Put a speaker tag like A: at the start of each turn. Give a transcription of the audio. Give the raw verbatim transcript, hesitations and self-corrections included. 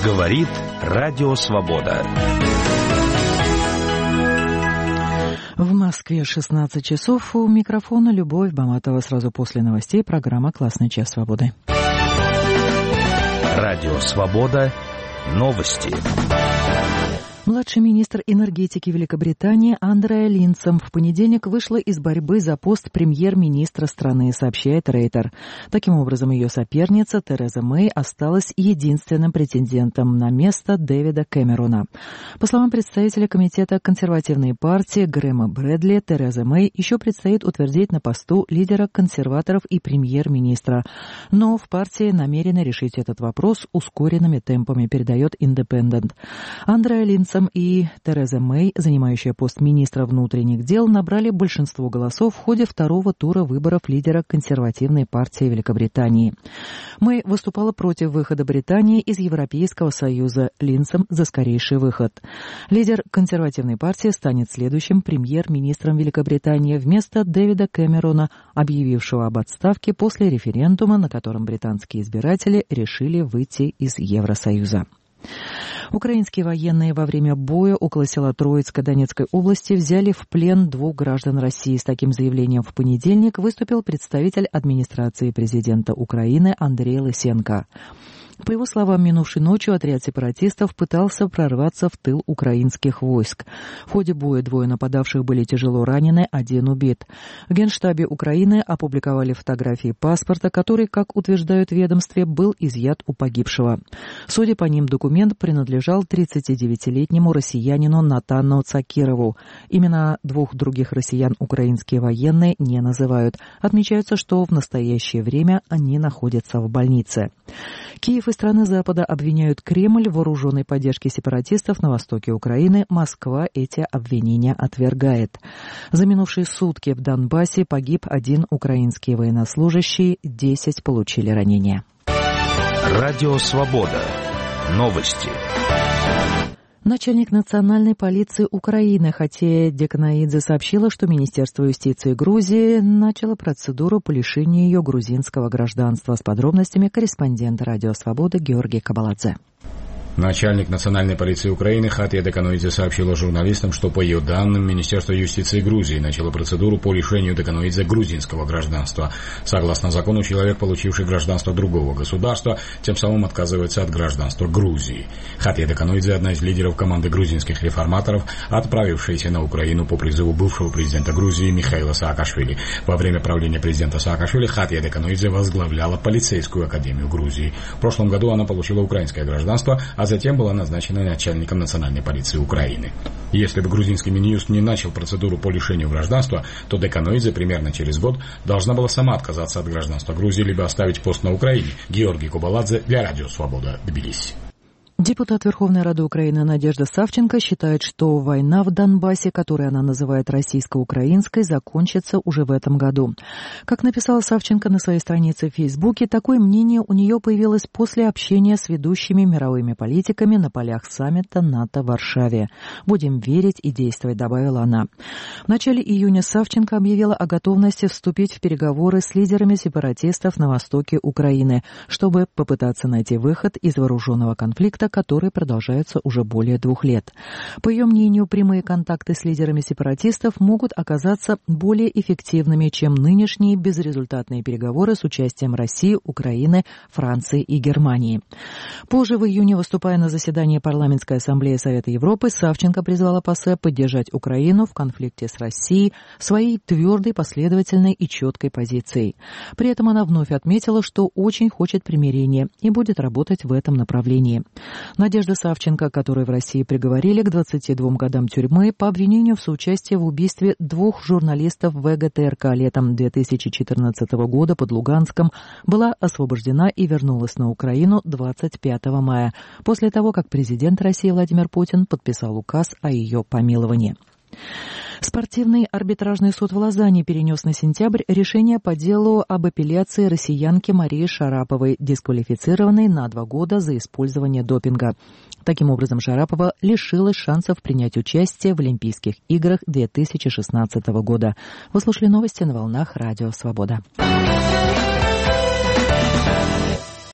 A: Говорит Радио Свобода.
B: В Москве шестнадцать часов. У микрофона Любовь Баматова. Сразу после новостей программа «Классный час свободы».
A: Радио Свобода. Новости.
B: Младший министр энергетики Великобритании Андреа Линдсом в понедельник вышла из борьбы за пост премьер-министра страны, сообщает Рейтер. Таким образом, ее соперница Тереза Мэй осталась единственным претендентом на место Дэвида Кэмерона. По словам представителя комитета консервативной партии Грэма Брэдли, Тереза Мэй еще предстоит утвердить на посту лидера консерваторов и премьер-министра. Но в партии намерены решить этот вопрос ускоренными темпами, передает Индепендент. Андреа Линдсом и Тереза Мэй, занимающая пост министра внутренних дел, набрали большинство голосов в ходе второго тура выборов лидера консервативной партии Великобритании. Мэй выступала против выхода Британии из Европейского Союза, Линдсом за скорейший выход. Лидер консервативной партии станет следующим премьер-министром Великобритании вместо Дэвида Кэмерона, объявившего об отставке после референдума, на котором британские избиратели решили выйти из Евросоюза. Украинские военные во время боя около села Троицка Донецкой области взяли в плен двух граждан России. С таким заявлением в понедельник выступил представитель администрации президента Украины Андрей Лысенко. По его словам, минувшей ночью отряд сепаратистов пытался прорваться в тыл украинских войск. В ходе боя двое нападавших были тяжело ранены, один убит. В Генштабе Украины опубликовали фотографии паспорта, который, как утверждают в ведомстве, был изъят у погибшего. Судя по ним, документ принадлежал тридцатидевятилетнему россиянину Натану Цакирову. Имена двух других россиян украинские военные не называют. Отмечается, что в настоящее время они находятся в больнице. Киев и страны Запада обвиняют Кремль в вооруженной поддержке сепаратистов на востоке Украины. Москва эти обвинения отвергает. За минувшие сутки в Донбассе погиб один украинский военнослужащий, десять получили ранения.
A: Радио Свобода. Новости.
B: Начальник национальной полиции Украины Хатия Деканоидзе сообщила, что Министерство юстиции Грузии начало процедуру по лишению ее грузинского гражданства. С подробностями корреспондент Радио Свобода Георгий Кабаладзе.
C: Начальник национальной полиции Украины Хатия Деканоидзе сообщила журналистам, что, по ее данным, Министерство юстиции Грузии начало процедуру по лишению Деканоидзе грузинского гражданства. Согласно закону, человек, получивший гражданство другого государства, тем самым отказывается от гражданства Грузии. Хатия Деканоидзе – одна из лидеров команды грузинских реформаторов, отправившаяся на Украину по призыву бывшего президента Грузии Михаила Саакашвили. Во время правления президента Саакашвили Хатия Деканоидзе возглавляла полицейскую академию Грузии. В прошлом году она получила украинское гражданство, а затем была назначена начальником национальной полиции Украины. Если бы грузинский Минюст не начал процедуру по лишению гражданства, то Деканоидзе примерно через год должна была сама отказаться от гражданства Грузии либо оставить пост на Украине. Георгий Кабаладзе для Радио Свобода, Тбилиси.
B: Депутат Верховной Рады Украины Надежда Савченко считает, что война в Донбассе, которую она называет российско-украинской, закончится уже в этом году. Как написала Савченко на своей странице в Фейсбуке, такое мнение у нее появилось после общения с ведущими мировыми политиками на полях саммита НАТО в Варшаве. «Будем верить и действовать», — добавила она. В начале июня Савченко объявила о готовности вступить в переговоры с лидерами сепаратистов на востоке Украины, чтобы попытаться найти выход из вооруженного конфликта, которые продолжаются уже более двух лет. По ее мнению, прямые контакты с лидерами сепаратистов могут оказаться более эффективными, чем нынешние безрезультатные переговоры с участием России, Украины, Франции и Германии. Позже, в июне, выступая на заседании Парламентской ассамблеи Совета Европы, Савченко призвала ПАСЕ поддержать Украину в конфликте с Россией своей твердой, последовательной и четкой позицией. При этом она вновь отметила, что очень хочет примирения и будет работать в этом направлении. Надежда Савченко, которую в России приговорили к двадцати двум годам тюрьмы по обвинению в соучастии в убийстве двух журналистов ВГТРК летом две тысячи четырнадцатого года под Луганском, была освобождена и вернулась на Украину двадцать пятого мая, после того, как президент России Владимир Путин подписал указ о ее помиловании. Спортивный арбитражный суд в Лозанне перенес на сентябрь решение по делу об апелляции россиянки Марии Шараповой, дисквалифицированной на два года за использование допинга. Таким образом, Шарапова лишилась шансов принять участие в Олимпийских играх две тысячи шестнадцатого года. Вы слушали новости на волнах Радио Свобода.